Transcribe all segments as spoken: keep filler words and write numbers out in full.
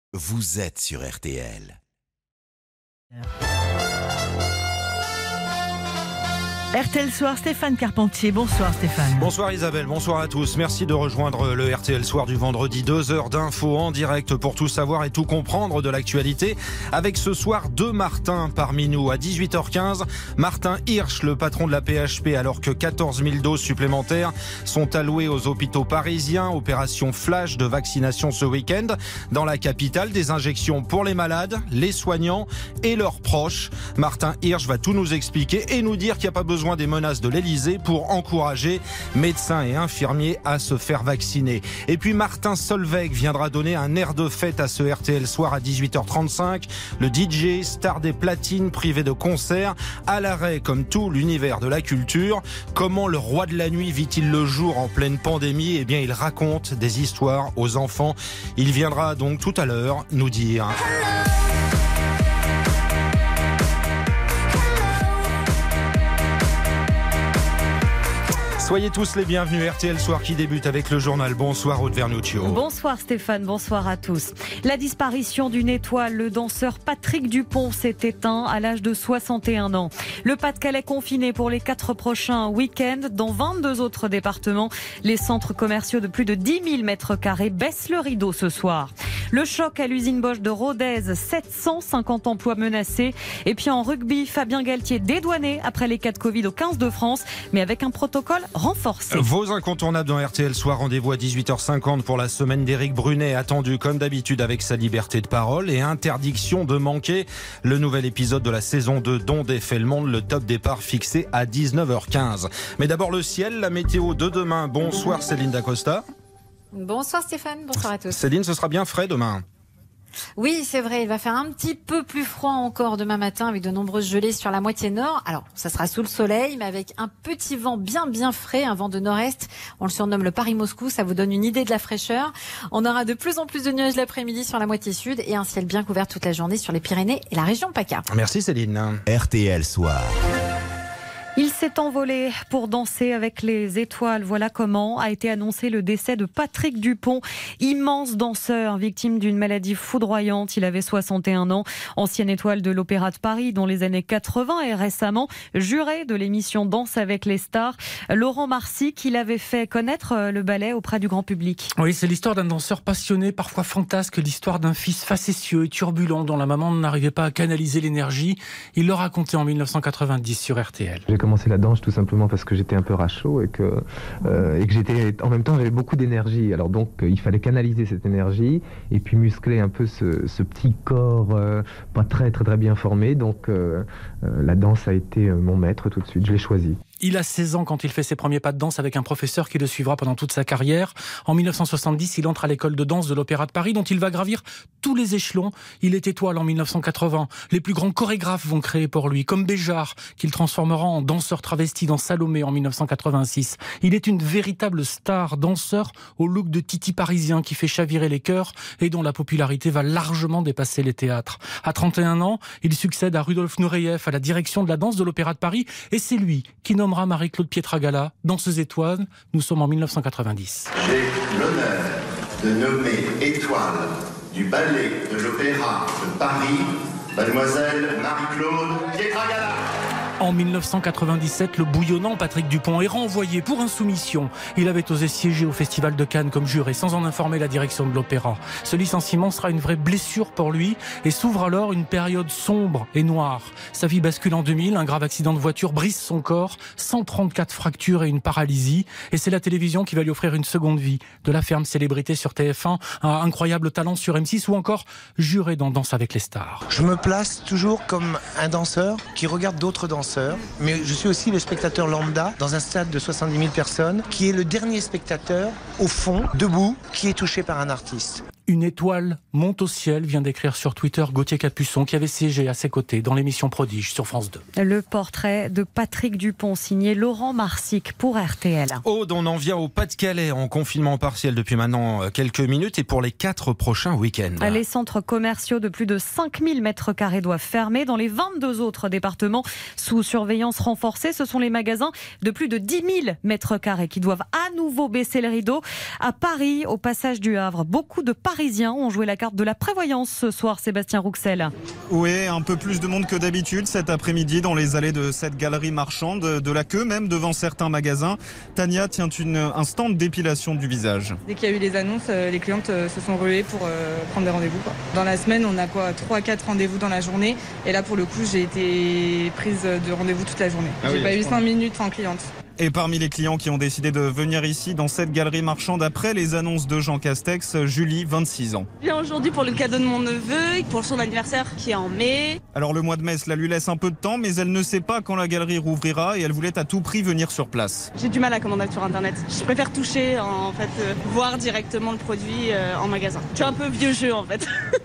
Vous êtes sur R T L. R T L Soir, Stéphane Carpentier. Bonsoir Stéphane. Bonsoir Isabelle, bonsoir à tous. Merci de rejoindre le R T L Soir du vendredi. Deux heures d'infos en direct pour tout savoir et tout comprendre de l'actualité. Avec ce soir deux Martins parmi nous. À dix-huit heures quinze, Martin Hirsch, le patron de la P H P, alors que quatorze mille doses supplémentaires sont allouées aux hôpitaux parisiens. Opération flash de vaccination ce week-end. Dans la capitale, des injections pour les malades, les soignants et leurs proches. Martin Hirsch va tout nous expliquer et nous dire qu'il n'y a pas besoin besoin des menaces de l'Elysée pour encourager médecins et infirmiers à se faire vacciner. Et puis Martin Solveig viendra donner un air de fête à ce R T L Soir à dix-huit heures trente-cinq. Le D J, star des platines, privé de concerts, à l'arrêt comme tout l'univers de la culture. Comment le roi de la nuit vit-il le jour en pleine pandémie ? Eh bien, il raconte des histoires aux enfants. Il viendra donc tout à l'heure nous dire... Soyez tous les bienvenus. R T L Soir qui débute avec le journal. Bonsoir Aude Vernuccio. Bonsoir Stéphane, bonsoir à tous. La disparition d'une étoile, le danseur Patrick Dupont s'est éteint à l'âge de soixante et un ans. Le Pas-de-Calais confiné pour les quatre prochains week-ends. Dans vingt-deux autres départements, les centres commerciaux de plus de dix mille mètres carrés baissent le rideau ce soir. Le choc à l'usine Bosch de Rodez, sept cent cinquante emplois menacés. Et puis en rugby, Fabien Galtier dédouané après les cas de Covid au quinze de France, mais avec un protocole renforcé. Vos incontournables dans R T L Soir, rendez-vous à dix-huit heures cinquante pour la semaine d'Éric Brunet, attendu comme d'habitude avec sa liberté de parole et interdiction de manquer le nouvel épisode de la saison deux d'On défait le monde, le top départ fixé à dix-neuf heures quinze. Mais d'abord le ciel, la météo de demain. Bonsoir Céline Dacosta. Bonsoir Stéphane, bonsoir à tous. Céline, ce sera bien frais demain. Oui, c'est vrai, il va faire un petit peu plus froid encore demain matin avec de nombreuses gelées sur la moitié nord. Alors, ça sera sous le soleil, mais avec un petit vent bien bien frais, un vent de nord-est. On le surnomme le Paris-Moscou, ça vous donne une idée de la fraîcheur. On aura de plus en plus de nuages l'après-midi sur la moitié sud et un ciel bien couvert toute la journée sur les Pyrénées et la région PACA. Merci Céline. R T L Soir. Il s'est envolé pour danser avec les étoiles. Voilà comment a été annoncé le décès de Patrick Dupont, immense danseur, victime d'une maladie foudroyante. Il avait soixante et un ans, ancienne étoile de l'Opéra de Paris dans les années quatre-vingts et récemment juré de l'émission Danse avec les stars. Laurent Marcy, qui l'avait fait connaître le ballet auprès du grand public. Oui, c'est l'histoire d'un danseur passionné, parfois fantasque, l'histoire d'un fils facétieux et turbulent dont la maman n'arrivait pas à canaliser l'énergie. Il le racontait en dix-neuf cent quatre-vingt-dix sur R T L. J'ai commencé la danse tout simplement parce que j'étais un peu rachot et que, euh, et que j'étais, en même temps j'avais beaucoup d'énergie. Alors donc euh, il fallait canaliser cette énergie et puis muscler un peu ce, ce petit corps euh, pas très très très bien formé. Donc euh, euh, la danse a été euh, mon maître tout de suite, je l'ai choisi. Il a seize ans quand il fait ses premiers pas de danse avec un professeur qui le suivra pendant toute sa carrière. En dix-neuf cent soixante-dix, il entre à l'école de danse de l'Opéra de Paris, dont il va gravir tous les échelons. Il est étoile en dix-neuf cent quatre-vingts. Les plus grands chorégraphes vont créer pour lui, comme Béjart, qu'il transformera en danseur travesti dans Salomé en dix-neuf cent quatre-vingt-six. Il est une véritable star danseur au look de Titi parisien qui fait chavirer les cœurs et dont la popularité va largement dépasser les théâtres. À trente et un ans, il succède à Rudolf Nureyev à la direction de la danse de l'Opéra de Paris et c'est lui qui nomme Marie-Claude Pietragala, danseuse étoile. Nous sommes en dix-neuf cent quatre-vingt-dix. J'ai l'honneur de nommer étoile du ballet de l'Opéra de Paris, mademoiselle Marie-Claude Pietragala. En dix-neuf cent quatre-vingt-dix-sept, le bouillonnant Patrick Dupont est renvoyé pour insoumission. Il avait osé siéger au Festival de Cannes comme juré sans en informer la direction de l'opéra. Ce licenciement sera une vraie blessure pour lui et s'ouvre alors une période sombre et noire. Sa vie bascule en deux mille, un grave accident de voiture brise son corps, cent trente-quatre fractures et une paralysie. Et c'est la télévision qui va lui offrir une seconde vie. De la ferme célébrité sur T F un à incroyable talent sur M six ou encore juré dans Danse avec les stars. Je me place toujours comme un danseur qui regarde d'autres danseurs. Mais je suis aussi le spectateur lambda dans un stade de soixante-dix mille personnes qui est le dernier spectateur, au fond, debout, qui est touché par un artiste. Une étoile monte au ciel, vient d'écrire sur Twitter Gauthier Capuçon, qui avait siégé à ses côtés dans l'émission Prodige sur France deux. Le portrait de Patrick Dupont, signé Laurent Marsic pour R T L. Aude, on en vient au Pas-de-Calais en confinement partiel depuis maintenant quelques minutes et pour les quatre prochains week-ends. Les centres commerciaux de plus de cinq mille mètres carrés doivent fermer. Dans les vingt-deux autres départements sous surveillance renforcée, ce sont les magasins de plus de dix mille mètres carrés qui doivent à nouveau baisser le rideau. À Paris, au passage du Havre, beaucoup de Parisiens Parisiens ont joué la carte de la prévoyance ce soir, Sébastien Rouxel. Oui, un peu plus de monde que d'habitude cet après-midi dans les allées de cette galerie marchande, de la queue même devant certains magasins. Tania tient une, un stand d'épilation du visage. Dès qu'il y a eu les annonces, les clientes se sont ruées pour euh, prendre des rendez-vous, quoi. Dans la semaine, on a quoi, trois à quatre rendez-vous dans la journée. Et là, pour le coup, j'ai été prise de rendez-vous toute la journée. Ah j'ai oui, pas eu cinq minutes sans cliente. Et parmi les clients qui ont décidé de venir ici, dans cette galerie marchande, après les annonces de Jean Castex, Julie, vingt-six ans. Je viens aujourd'hui pour le cadeau de mon neveu, pour son anniversaire qui est en mai. Alors le mois de mai, cela lui laisse un peu de temps, mais elle ne sait pas quand la galerie rouvrira et elle voulait à tout prix venir sur place. J'ai du mal à commander sur Internet. Je préfère toucher, en fait, euh, voir directement le produit euh, en magasin. Je suis un peu vieux jeu, en fait.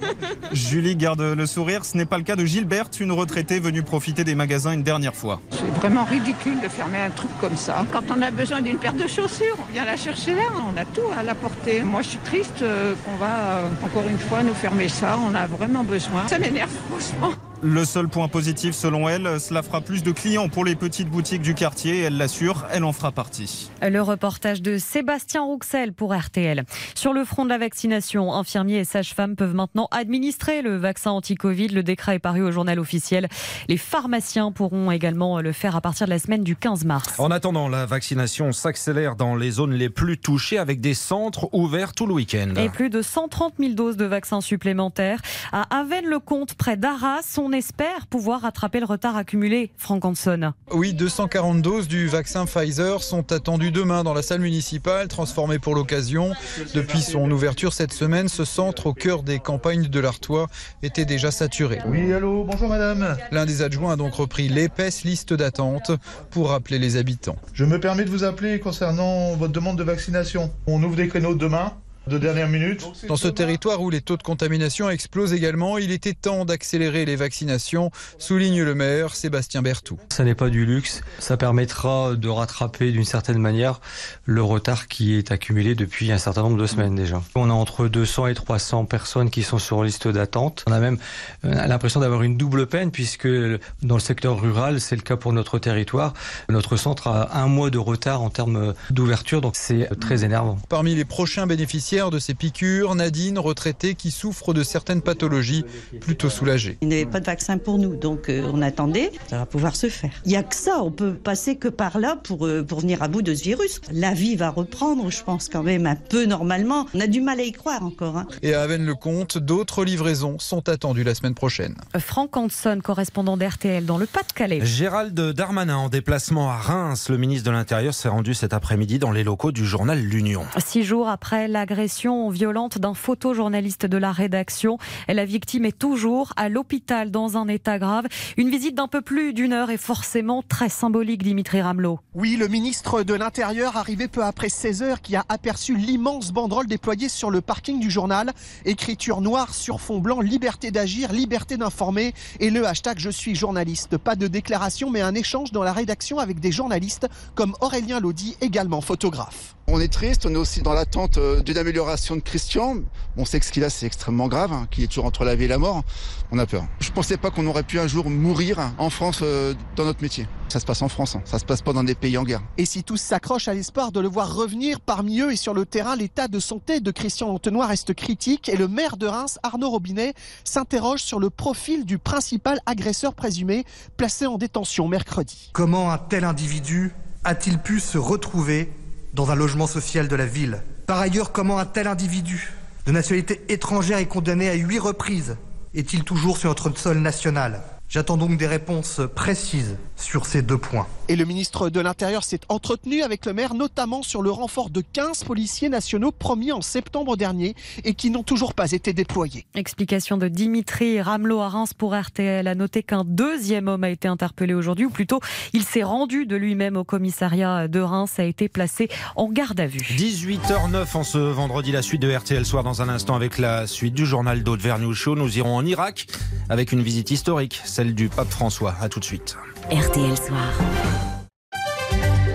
Julie garde le sourire. Ce n'est pas le cas de Gilberte, une retraitée venue profiter des magasins une dernière fois. C'est vraiment ridicule de fermer un truc comme ça. Quand on a besoin d'une paire de chaussures, on vient la chercher là, on a tout à la portée. Moi, je suis triste qu'on va, encore une fois, nous fermer ça. On a vraiment besoin. Ça m'énerve, franchement. Le seul point positif, selon elle, cela fera plus de clients pour les petites boutiques du quartier. Elle l'assure, elle en fera partie. Le reportage de Sébastien Rouxel pour R T L. Sur le front de la vaccination, infirmiers et sages-femmes peuvent maintenant administrer le vaccin anti-Covid. Le décret est paru au journal officiel. Les pharmaciens pourront également le faire à partir de la semaine du quinze mars. En attendant, la vaccination s'accélère dans les zones les plus touchées avec des centres ouverts tout le week-end. Et plus de cent trente mille doses de vaccins supplémentaires. À Avesnes-le-Comte, près d'Arras, on espère pouvoir rattraper le retard accumulé. Franck Hanson. Oui, deux cent quarante doses du vaccin Pfizer sont attendues demain dans la salle municipale, transformée pour l'occasion. Depuis son ouverture cette semaine, ce centre au cœur des campagnes de l'Artois était déjà saturé. Oui, allô, bonjour madame. L'un des adjoints a donc repris l'épaisse liste d'attente pour rappeler les habitants. Je me permets de vous appeler concernant votre demande de vaccination. On ouvre des créneaux demain. De dernière minute. Dans ce territoire où les taux de contamination explosent également, il était temps d'accélérer les vaccinations, souligne le maire Sébastien Berthoud. Ça n'est pas du luxe, ça permettra de rattraper d'une certaine manière le retard qui est accumulé depuis un certain nombre de semaines déjà. On a entre deux cents et trois cents personnes qui sont sur liste d'attente. On a même l'impression d'avoir une double peine puisque dans le secteur rural, c'est le cas pour notre territoire. Notre centre a un mois de retard en termes d'ouverture, donc c'est très énervant. Parmi les prochains bénéficiaires de ces piqûres, Nadine, retraitée qui souffre de certaines pathologies, plutôt soulagée. Il n'y avait pas de vaccin pour nous, donc euh, on attendait, ça va pouvoir se faire. Il n'y a que ça, on peut passer que par là pour, euh, pour venir à bout de ce virus. La vie va reprendre, je pense quand même un peu normalement. On a du mal à y croire encore. Hein. Et à Avesnes-le-Comte, d'autres livraisons sont attendues la semaine prochaine. Franck Hanson, correspondant d'R T L dans le Pas-de-Calais. Gérald Darmanin en déplacement à Reims. Le ministre de l'Intérieur s'est rendu cet après-midi dans les locaux du journal L'Union. Six jours après l'agression violente d'un photojournaliste de la rédaction. La victime est toujours à l'hôpital dans un état grave. Une visite d'un peu plus d'une heure est forcément très symbolique, Dimitri Ramelot. Oui, le ministre de l'Intérieur, arrivé peu après seize heures, qui a aperçu l'immense banderole déployée sur le parking du journal. Écriture noire sur fond blanc, liberté d'agir, liberté d'informer et le hashtag je suis journaliste. Pas de déclaration, mais un échange dans la rédaction avec des journalistes comme Aurélien Lodi, également photographe. On est triste, on est aussi dans l'attente d'une amélioration de Christian. On sait que ce qu'il a, c'est extrêmement grave, hein, qu'il est toujours entre la vie et la mort. On a peur. Je ne pensais pas qu'on aurait pu un jour mourir en France euh, dans notre métier. Ça se passe en France, hein. Ça se passe pas dans des pays en guerre. Et si tous s'accrochent à l'espoir de le voir revenir, parmi eux et sur le terrain, l'état de santé de Christian Lantenois reste critique et le maire de Reims, Arnaud Robinet, s'interroge sur le profil du principal agresseur présumé placé en détention mercredi. Comment un tel individu a-t-il pu se retrouver dans un logement social de la ville? Par ailleurs, comment un tel individu de nationalité étrangère est condamné à huit reprises est-il toujours sur notre sol national? J'attends donc des réponses précises sur ces deux points. Et le ministre de l'Intérieur s'est entretenu avec le maire, notamment sur le renfort de quinze policiers nationaux promis en septembre dernier et qui n'ont toujours pas été déployés. Explication de Dimitri Ramelot à Reims pour R T L. À noter qu'un deuxième homme a été interpellé aujourd'hui, ou plutôt il s'est rendu de lui-même au commissariat de Reims, a été placé en garde à vue. dix-huit heures zéro en ce vendredi, la suite de R T L Soir dans un instant avec la suite du journal d'Aude-Vergne Show. Nous irons en Irak avec une visite historique, celle du pape François. À tout de suite. R T L Soir.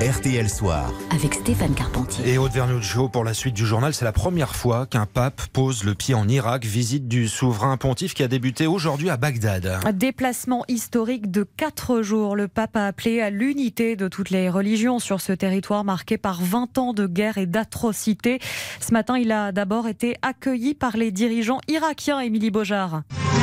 R T L Soir. Avec Stéphane Carpentier. Et Aude Vernuccio pour la suite du journal. C'est la première fois qu'un pape pose le pied en Irak. Visite du souverain pontife qui a débuté aujourd'hui à Bagdad. Déplacement historique de quatre jours. Le pape a appelé à l'unité de toutes les religions sur ce territoire marqué par vingt ans de guerre et d'atrocités. Ce matin, il a d'abord été accueilli par les dirigeants irakiens. Émilie Beaujard.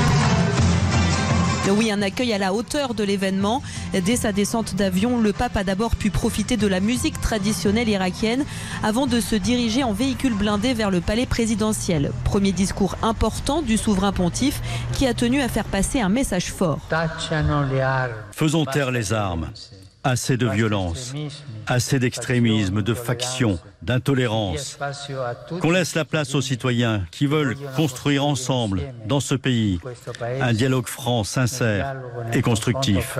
Oui, un accueil à la hauteur de l'événement. Dès sa descente d'avion, le pape a d'abord pu profiter de la musique traditionnelle irakienne avant de se diriger en véhicule blindé vers le palais présidentiel. Premier discours important du souverain pontife qui a tenu à faire passer un message fort. Faisons taire les armes. Assez de violence, assez d'extrémisme, de factions, d'intolérance. Qu'on laisse la place aux citoyens qui veulent construire ensemble, dans ce pays, un dialogue franc, sincère et constructif.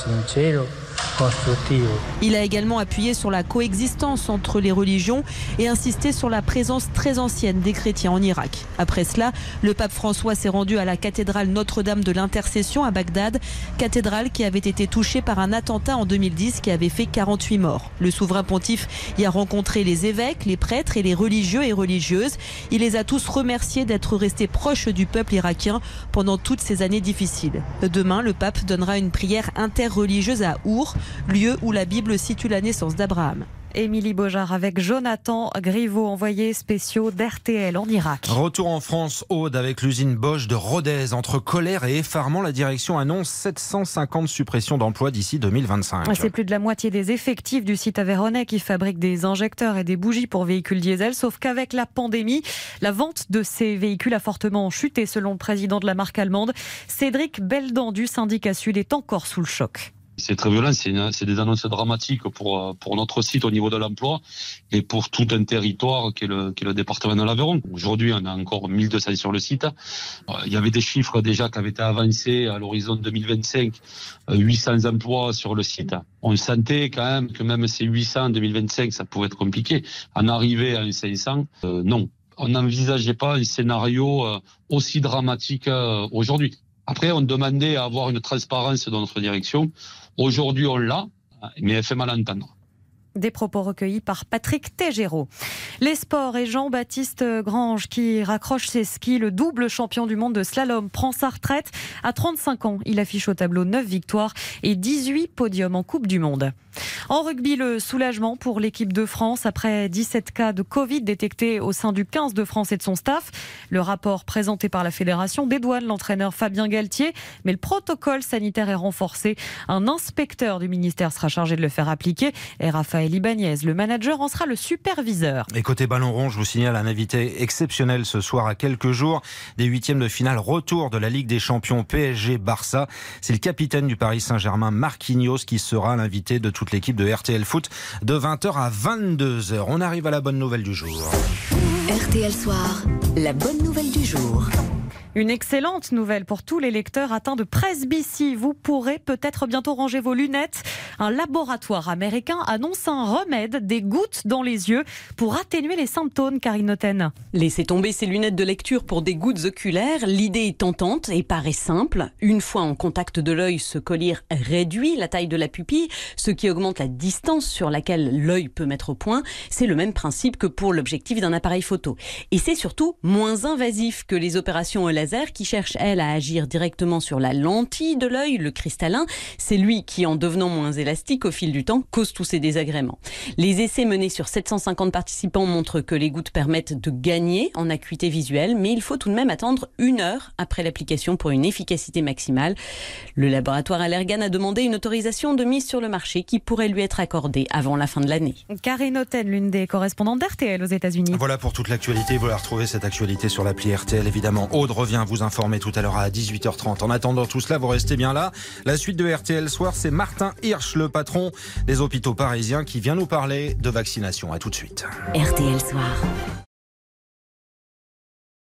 Il a également appuyé sur la coexistence entre les religions et insisté sur la présence très ancienne des chrétiens en Irak. Après cela, le pape François s'est rendu à la cathédrale Notre-Dame de l'Intercession à Bagdad, cathédrale qui avait été touchée par un attentat en deux mille dix qui avait fait quarante-huit morts. Le souverain pontife y a rencontré les évêques, les prêtres et les religieux et religieuses. Il les a tous remerciés d'être restés proches du peuple irakien pendant toutes ces années difficiles. Demain, le pape donnera une prière interreligieuse à Our, lieu où la Bible situe la naissance d'Abraham. Émilie Beaujard avec Jonathan Griveaux, envoyé spéciaux d'R T L en Irak. Retour en France, Aude, avec l'usine Bosch de Rodez. Entre colère et effarement, la direction annonce sept cent cinquante suppressions d'emplois d'ici deux mille vingt-cinq. C'est plus de la moitié des effectifs du site aveyronais qui fabrique des injecteurs et des bougies pour véhicules diesel. Sauf qu'avec la pandémie, la vente de ces véhicules a fortement chuté selon le président de la marque allemande. Cédric Beldan du syndicat Sud est encore sous le choc. C'est très violent, c'est, une, c'est des annonces dramatiques pour, pour notre site au niveau de l'emploi et pour tout un territoire qui est le, qui est le département de l'Aveyron. Aujourd'hui, on a encore mille deux cents sur le site. Il y avait des chiffres déjà qui avaient été avancés à l'horizon deux mille vingt-cinq, huit cents emplois sur le site. On sentait quand même que même ces huit cents en deux mille vingt-cinq, ça pouvait être compliqué. En arriver à cinq cents, euh, non. On n'envisageait pas un scénario euh, aussi dramatique euh, aujourd'hui. Après, on demandait à avoir une transparence dans notre direction. Aujourd'hui, on l'a, mais elle fait mal à entendre. Des propos recueillis par Patrick Tégéraud. Les sports et Jean-Baptiste Grange qui raccroche ses skis. Le double champion du monde de slalom prend sa retraite. À trente-cinq ans, il affiche au tableau neuf victoires et dix-huit podiums en Coupe du Monde. En rugby, le soulagement pour l'équipe de France après dix-sept cas de Covid détectés au sein du quinze de France et de son staff. Le rapport présenté par la fédération dédouane l'entraîneur Fabien Galtier, mais le protocole sanitaire est renforcé. Un inspecteur du ministère sera chargé de le faire appliquer et Raphaël Ibanez, le manager, en sera le superviseur. Et côté ballon rond, je vous signale un invité exceptionnel ce soir à quelques jours des huitièmes de finale retour de la Ligue des Champions P S G-Barça. C'est le capitaine du Paris Saint-Germain, Marquinhos, qui sera l'invité de toute l'équipe de R T L Foot de vingt heures à vingt-deux heures. On arrive à la bonne nouvelle du jour. R T L Soir, la bonne nouvelle du jour. Une excellente nouvelle pour tous les lecteurs atteints de presbytie. Vous pourrez peut-être bientôt ranger vos lunettes. Un laboratoire américain annonce un remède, des gouttes dans les yeux pour atténuer les symptômes, Karine Noten. Laissez tomber ces lunettes de lecture pour des gouttes oculaires. L'idée est tentante et paraît simple. Une fois en contact de l'œil, ce collier réduit la taille de la pupille, ce qui augmente la distance sur laquelle l'œil peut mettre au point. C'est le même principe que pour l'objectif d'un appareil photo. Et c'est surtout moins invasif que les opérations laser qui cherche, elle, à agir directement sur la lentille de l'œil, le cristallin. C'est lui qui, en devenant moins élastique au fil du temps, cause tous ces désagréments. Les essais menés sur sept cent cinquante participants montrent que les gouttes permettent de gagner en acuité visuelle, mais il faut tout de même attendre une heure après l'application pour une efficacité maximale. Le laboratoire Allergan a demandé une autorisation de mise sur le marché qui pourrait lui être accordée avant la fin de l'année. Karine Noten, l'une des correspondantes d'R T L aux États-Unis. Voilà pour toute l'actualité. Vous la retrouvez cette actualité sur l'appli R T L, évidemment. Aude revient vous informer tout à l'heure à dix-huit heures trente. En attendant tout cela, vous restez bien là. La suite de R T L Soir, c'est Martin Hirsch, le patron des hôpitaux parisiens, qui vient nous parler de vaccination. À tout de suite. R T L Soir.